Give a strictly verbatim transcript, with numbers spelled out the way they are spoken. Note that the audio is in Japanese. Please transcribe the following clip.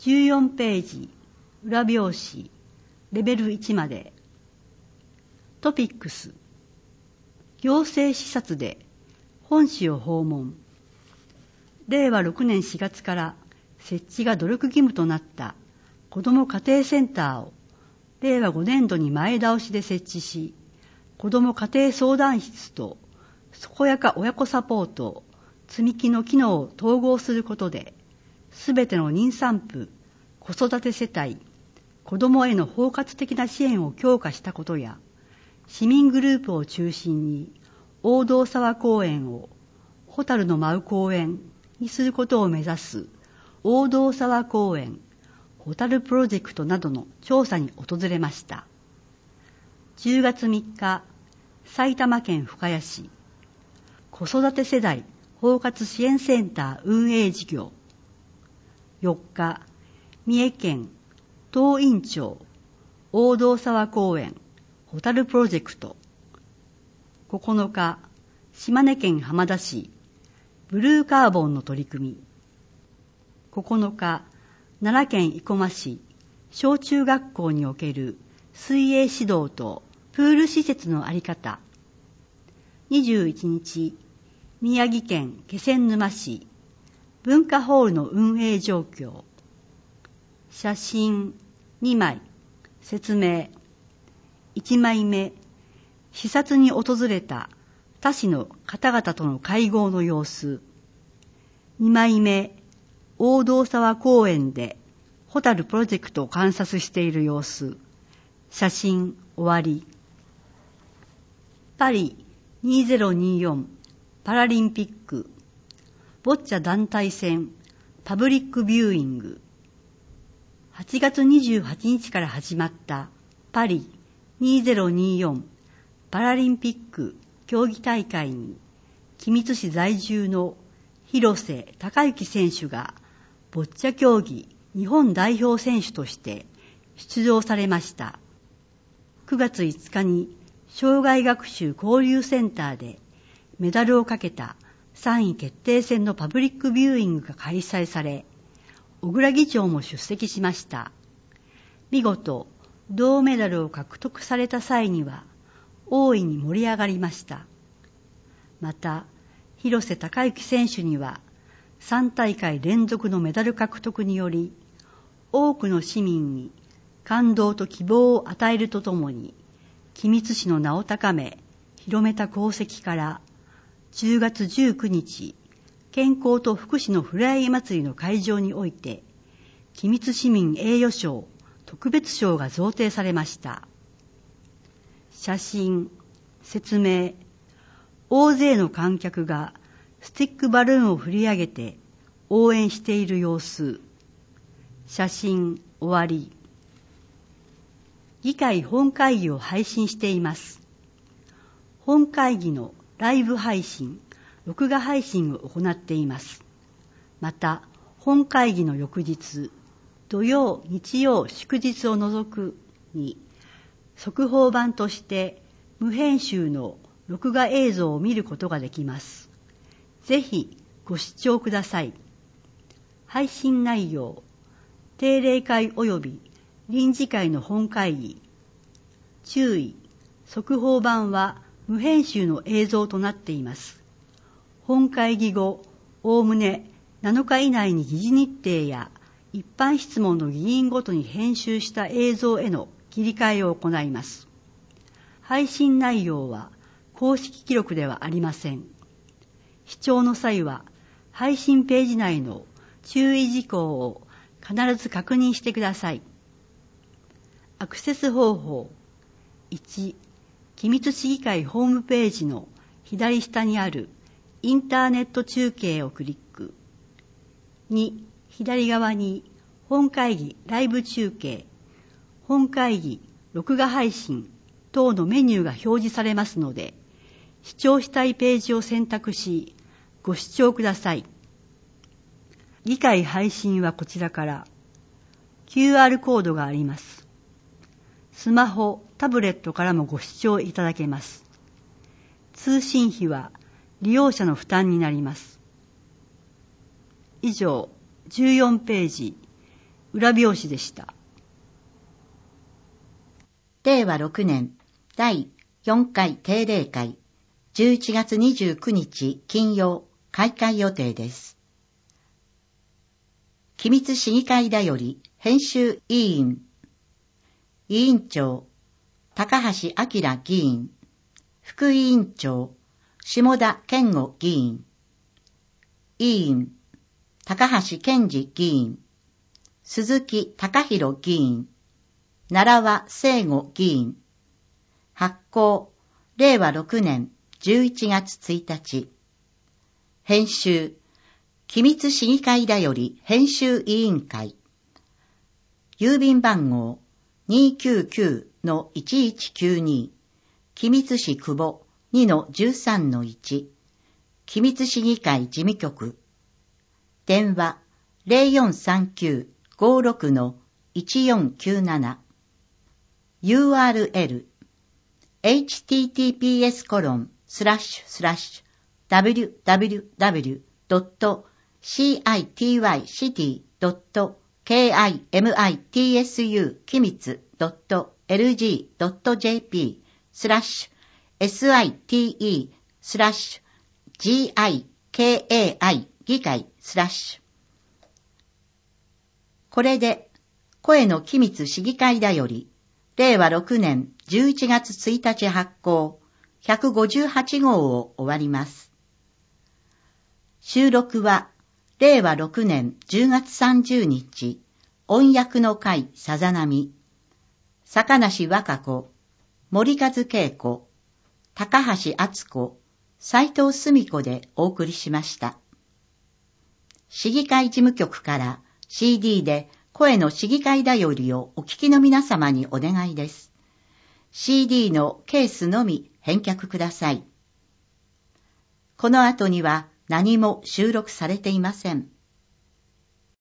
じゅうよんページ、裏表紙、レベルいちまで。トピックス、行政視察で本市を訪問。れいわろくねんしがつから設置が努力義務となった子ども家庭センターをれいわごねんどに前倒しで設置し、子ども家庭相談室と健やか親子サポート、積み木の機能を統合することで、すべての妊産婦、子育て世帯、子どもへの包括的な支援を強化したことや、市民グループを中心に大堂沢公園をホタルの舞う公園にすることを目指す大堂沢公園ホタルプロジェクトなどの調査に訪れました。じゅうがつみっか、埼玉県深谷市子育て世代包括支援センター運営事業。よっか、三重県東院町大堂沢公園ホタルプロジェクト。ここのか、島根県浜田市ブルーカーボンの取り組み。ここのか、奈良県生駒市小中学校における水泳指導とプール施設のあり方。にじゅういちにち、宮城県気仙沼市文化ホールの運営状況。写真にまい、説明。いちまいめ、視察に訪れた他市の方々との会合の様子。にまいめ、大堂沢公園でホタルプロジェクトを観察している様子。写真終わり。パリにせんにじゅうよんパラリンピックボッチャ団体戦パブリックビューイング。はちがつにじゅうはちにちから始まったパリにせんにじゅうよんパラリンピック競技大会に君津市在住の広瀬隆之選手がボッチャ競技日本代表選手として出場されました。くがついつかに障害学習交流センターでメダルをかけたさんい決定戦のパブリックビューイングが開催され、小倉議長も出席しました。見事、銅メダルを獲得された際には、大いに盛り上がりました。また、広瀬隆之選手には、さんたいかい連続のメダル獲得により、多くの市民に感動と希望を与えるとともに、君津市の名を高め、広めた功績から、じゅうがつじゅうくにち、健康と福祉のふれあい祭りの会場において、君津市民栄誉賞特別賞が贈呈されました。写真、説明。大勢の観客がスティックバルーンを振り上げて応援している様子。写真、終わり。議会本会議を配信しています。本会議のライブ配信、録画配信を行っています。また、本会議の翌日、土曜、日曜、祝日を除くに、速報版として無編集の録画映像を見ることができます。ぜひご視聴ください。配信内容、定例会及び臨時会の本会議。注意、速報版は無編集の映像となっています。本会議後、おおむねなのか以内に議事日程や一般質問の議員ごとに編集した映像への切り替えを行います。配信内容は公式記録ではありません。視聴の際は配信ページ内の注意事項を必ず確認してください。アクセス方法。いち、君津市議会ホームページの左下にあるインターネット中継をクリック。に、左側に本会議ライブ中継、本会議録画配信等のメニューが表示されますので、視聴したいページを選択し、ご視聴ください。議会配信はこちらから キューアール コードがあります。スマホ、タブレットからもご視聴いただけます。通信費は利用者の負担になります。以上、じゅうよんページ、 裏表紙でした。 れいわろくねんだいよんかい定例会、じゅういちがつにじゅうくにち金曜、開会予定です。機密市議会だより編集委員、委員長、高橋明議員、副委員長、下田健吾議員、委員、高橋健二議員、鈴木貴弘議員、奈良輪聖吾議員、発行、れいわろくねんじゅういちがつついたち、編集、機密市議会だより編集委員会、郵便番号 にひゃくきゅうじゅうきゅうのいちいちきゅうに、機密市久保 にのじゅうさんのいち、機密市議会事務局、電話 ゼロよんさんきゅうごろくのいちよんきゅうなな、ユーアールエル エイチティーティーピーエスコロンスラッシュスラッシュダブリューダブリューダブリュードットシーアイティーワイシティドットケーアイエムアイティーエスユー 機密ドットエルジードットジェーピースラッシュ エスアイティーイー スラッシュ ジーアイケーエーアイ 議会スラッシュ。これで声の機密市議会だよりれいわろくねんじゅういちがつついたち発行ひゃくごじゅうはちごうを終わります。収録はれいわろくねんじゅうがつさんじゅうにち、音訳の会さざ波、坂梨和歌子、森和恵子、高橋敦子、斉藤澄子でお送りしました。市議会事務局から シーディー で声の市議会だよりをお聞きの皆様にお願いです。シーディー のケースのみ返却ください。この後には何も収録されていません。